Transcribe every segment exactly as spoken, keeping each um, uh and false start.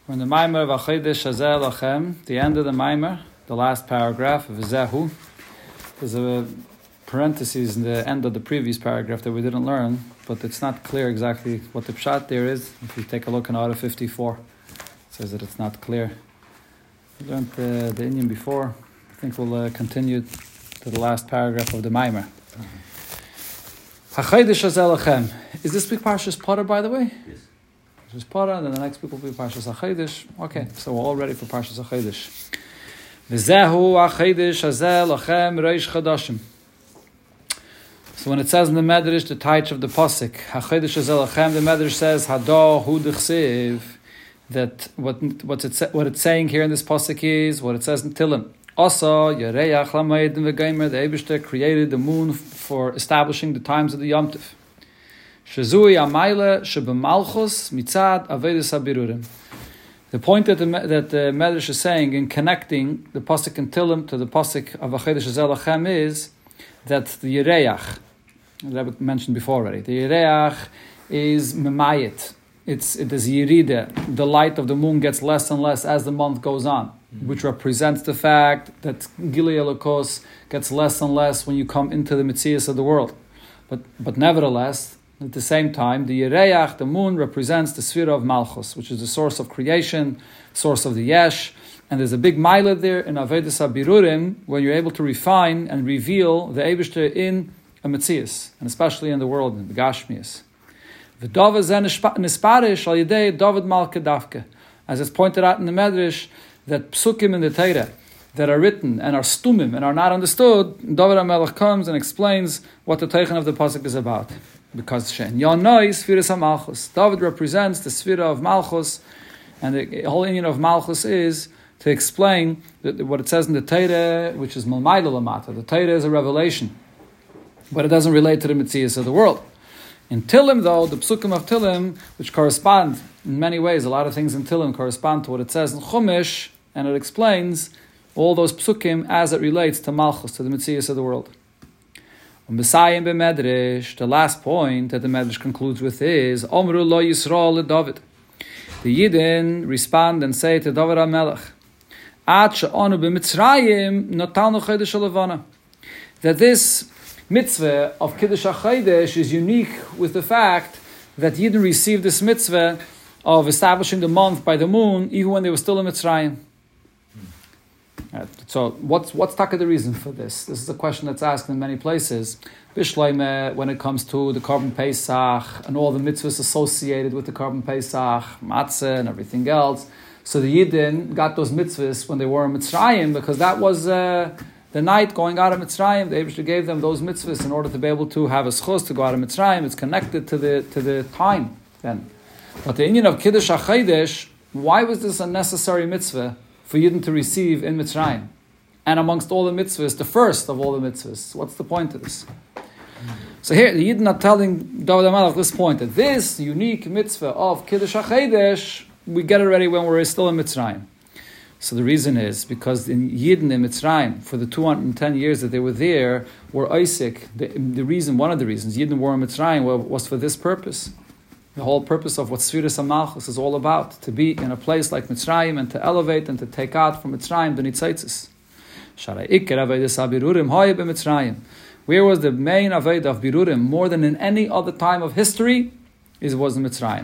We're in the Maimer V'Chodesh Hazeh Lachem, the end of the Maimer, the last paragraph of Zehu. There's a parenthesis in the end of the previous paragraph that we didn't learn, but it's not clear exactly what the pshat there is. If you take a look in Order fifty-four, it says that it's not clear. We learned the, the Indian before. I think we'll uh, continue to the last paragraph of the Maimer. HaChodesh Hazeh Lachem. Is this big Parshas Potter, by the way? Yes. Parshas Potter, and then the next week will be Parshas HaChodesh. Okay, so we're all ready for Parshas HaChodesh. V'zehu HaChodesh Hazeh Lachem Reish Chadashim. So when it says in the Medrash, the title of the Pasuk, HaChodesh Hazeh Lachem, the Medrash says, Hada Hu D'chsiv, that what what's it what it's saying here in this Pasuk is what it says in Tillim. Asa Yereach Lamaydim V'Geimer, the Eibishter created the moon for establishing the times of the Yom Tov. Shezui Amayle Shebemalchus Mitzad Avedis Habirurim. The point that the that the Medrash is saying in connecting the pasuk in Tillim to the pasuk of HaChodesh Hazeh Lachem is that the Yereach, that I mentioned before already, the Yereach is Memayit. It's it is Yerida. The light of the moon gets less and less as the month goes on, mm-hmm. which represents the fact that Gilui Elokos gets less and less when you come into the Metzias of the world. But but nevertheless, at the same time, the Yereach, the moon, represents the sphere of Malchus, which is the source of creation, source of the Yesh. And there's a big mile there in Avedis HaBirurim, where you're able to refine and reveal the Eibishter in a Metzias, and especially in the world, in the Gashmias. As it's pointed out in the Medrash, that psukim in the Torah that are written and are stumim and are not understood, David HaMelech comes and explains what the teichen of the pasuk is about. Because Shein Yonoi Sphiras HaMalchus. David represents the Sphira of Malchus, and the whole union of Malchus is to explain that what it says in the Torah, which is Malmayla Lamata. The Torah is a revelation, but it doesn't relate to the Metzias of the world. In Tillim, though, the Psukim of Tillim, which correspond in many ways, a lot of things in Tillim correspond to what it says in Chumash, and it explains all those Psukim as it relates to Malchus, to the Metzias of the world. Messiah b'Medrash, the last point that the Medrash concludes with is Omru lo Yisrael David. The Yidden respond and say to David HaMelech, Ad she'anu b'Mitzrayim notanu Chodesh HaLevana. That this mitzvah of Kiddush HaChodesh is unique with the fact that Yidden received this mitzvah of establishing the month by the moon even when they were still in Mitzrayim. Right. So what's what's taka the reason for this? This is a question that's asked in many places. Bishleime, when it comes to the Korban Pesach and all the mitzvahs associated with the Korban Pesach, matzah and everything else. So the Yidden got those mitzvahs when they were in Mitzrayim because that was uh, the night going out of Mitzrayim. The Eibishter gave them those mitzvahs in order to be able to have a schus to go out of Mitzrayim. It's connected to the to the time then. But the union of Kiddush HaChodesh, why was this a necessary mitzvah for Yidden to receive in Mitzrayim? And amongst all the mitzvahs, the first of all the mitzvahs. What's the point of this? So here, the Yidden are telling David HaMelech this point, that this unique mitzvah of Kiddush HaChodesh, we get it ready when we're still in Mitzrayim. So the reason is, because in Yidden in Mitzrayim, for the two hundred ten years that they were there, were Isaac, the, the reason, one of the reasons Yidden were in Mitzrayim was for this purpose. The whole purpose of what Sfiras HaMalchus is all about, to be in a place like Mitzrayim and to elevate and to take out from Mitzrayim the Nitzitzis. Where was the main Aved of Birurim more than in any other time of history? It was in Mitzrayim.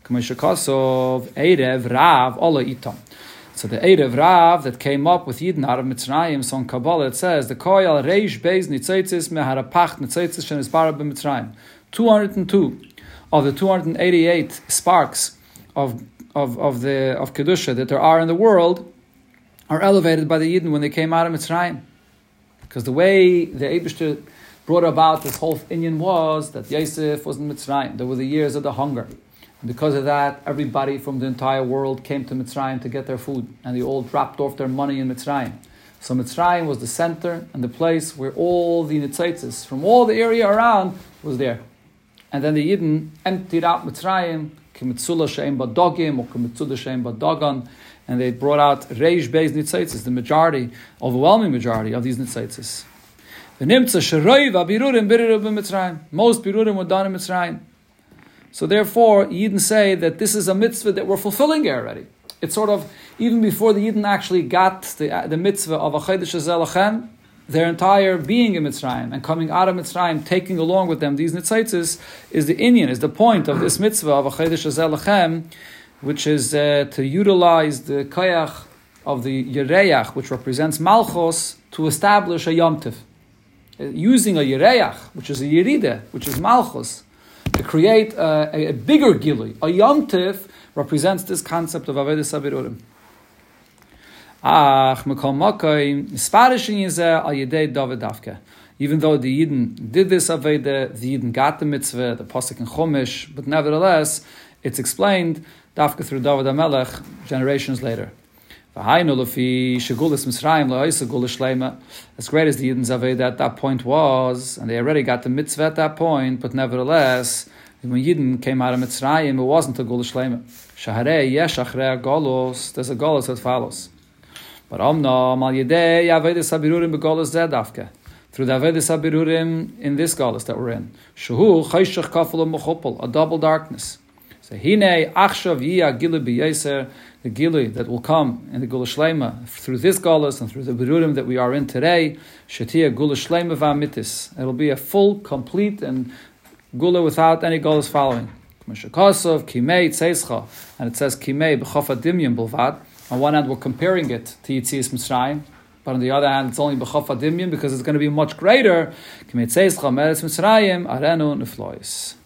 So the Erev Rav that came up with Yidden out of Mitzrayim, so in Kabbalah it says, the Koyal Reish Beis Nitzitzis Meharapach Nitzitzis Shenisbara b'Mitzrayim. two hundred two of the two hundred eighty-eight sparks of of of the of Kedusha that there are in the world are elevated by the Yidden when they came out of Mitzrayim. Because the way the Eibishter brought about this whole inyan was that Yosef was in Mitzrayim. There were the years of the hunger. And because of that, everybody from the entire world came to Mitzrayim to get their food. And they all dropped off their money in Mitzrayim. So Mitzrayim was the center and the place where all the Nitzitzis from all the area around was there. And then the Yidden emptied out Mitzrayim, Kimitzula Shein Badogim, or Kimitzula Shein Badogon, and they brought out Reish Beis Nitzitzis, the majority, overwhelming majority of these Nitzitzis. Most Birurim were done in Mitzrayim. So therefore, Yidden say that this is a mitzvah that we're fulfilling here already. it's sort of, even before the Yidden actually got the, the mitzvah of a Chodesh Hazeh Lachem, their entire being in Mitzrayim and coming out of Mitzrayim, taking along with them these Nitzaitzes, is the inyan, is the point of this mitzvah of a Chodesh Hazeh Lachem, which is uh, to utilize the koyach of the Yereach, which represents Malchus, to establish a Yom Tov. Uh, using a Yereach, which is a Yerida, which is Malchus, to create a, a, a bigger Gilui. A Yom Tov represents this concept of Avodas HaBirurim. Ach, mekol makoy, nisparishin yizeh al yedei David Davke. Even though the Yidden did this Aveda, the Yidden got the mitzvah, the pasuk in Chumash, but nevertheless, it's explained Davke through David HaMelech generations later. V'hainu lefi shegulas Mitzrayim la'oisa gulas shleima. As great as the Yidden's Aveda at that point was, and they already got the mitzvah at that point, but nevertheless, when Yidden came out of Mitzrayim, it wasn't a gulas shleima. Shaharei yesh achrei golos. There's a golos that follows. But Omnam al yedei Avodas HaBirurim begolos zeh dafke. Through the Avodas HaBirurim in this golos that we're in. Shehu chayshach kafel u'mechupel, a double darkness. So hinei achshav yiyah gilui b'yeser, the gilui that will come in the Gula Shleima through this golos and through the Birurim that we are in today. Shetia Gula Shleima v'amitis. It'll be a full, complete, and Gula without any golos following. K'meshakosov kimei tzeischa, and it says kimei b'chof adimyim bulvad. On one hand, we're comparing it to Yitzias Mitzrayim, but on the other hand, it's only b'chof adimyim because it's going to be much greater. Kimei tzeischa meretz Mitzrayim arenu neflois.